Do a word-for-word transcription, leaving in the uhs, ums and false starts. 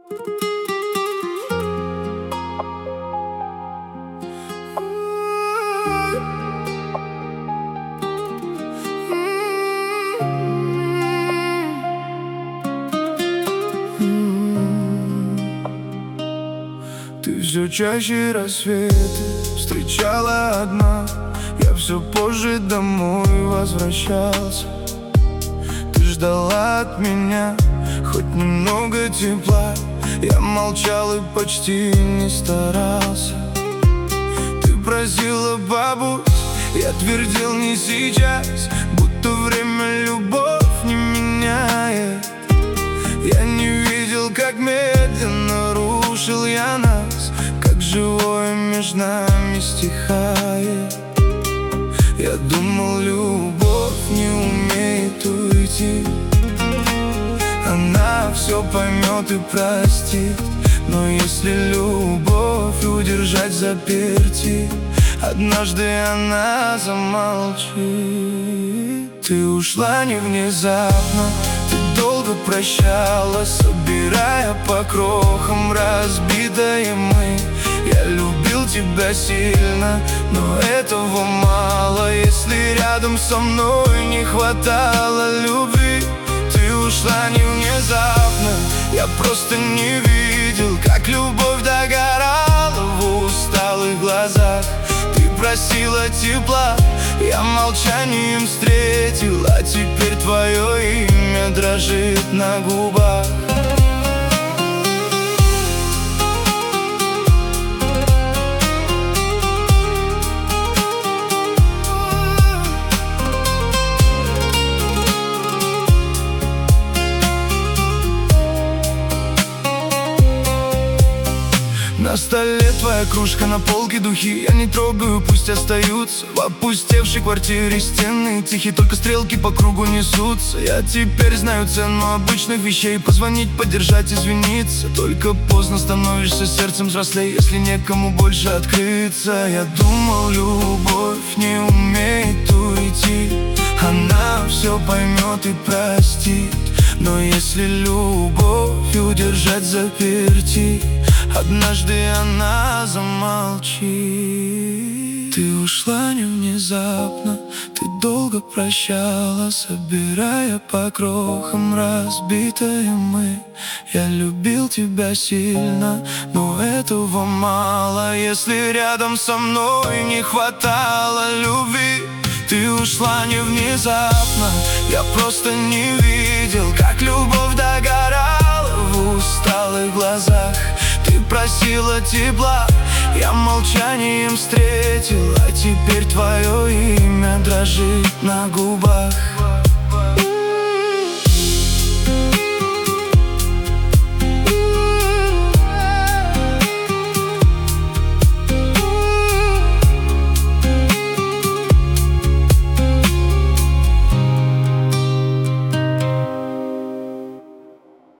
Ты все чаще рассветы встречала одна. Я все позже домой возвращался. Ты ждала от меня хоть немного тепла. Я молчал и почти не старался. Ты просила бабусь, я твердил не сейчас, будто время любовь не меняет. Я не видел, как медленно рушил я нас, как живое между нами стихает. Я думал, любовь не умеет уйти, она все поймет и простит. Но если любовь удержать заперти, однажды она замолчит. Ты ушла не внезапно, ты долго прощалась, собирая по крохам разбитое мы. Я любил тебя сильно, но этого мало, если рядом со мной не хватало любви. Ты ушла не внезапно, я просто не видел, как любовь догорала в усталых глазах. Ты просила тепла, я молчанием встретил, а теперь твое имя дрожит на губах. На столе твоя кружка, на полке духи. Я не трогаю, пусть остаются. В опустевшей квартире стены тихие, только стрелки по кругу несутся. Я теперь знаю цену обычных вещей: позвонить, поддержать, извиниться. Только поздно становишься сердцем взрослей, если некому больше открыться. Я думал, любовь не умеет уйти, она все поймет и простит. Но если любовь удержать заперти, однажды она замолчит. Ты ушла не внезапно, ты долго прощала, собирая по крохам разбитое мы. Я любил тебя сильно, но этого мало, если рядом со мной не хватало любви. Ты ушла не внезапно, я просто не видел, как любовь догорала в усталых глазах. Ты просила тепла, я молчанием встретил, а теперь твое имя дрожит на губах.